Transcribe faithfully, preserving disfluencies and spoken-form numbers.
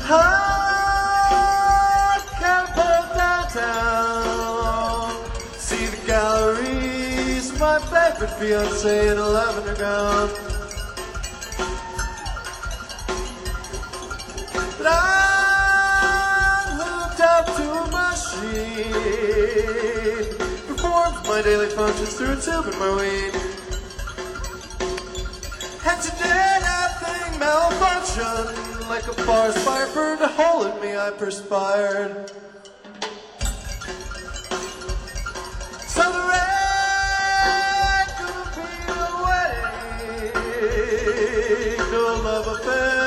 Hot catapult downtown. See the galleries, my favorite fiancé in a lavender gown. But I'm hooked up to a machine, performs my daily functions through a tube in my weed. And today that thing malfunctioned. Like a forest fire burned a hole in me, I perspired. So there ain't gonna be no wedding, no love affair.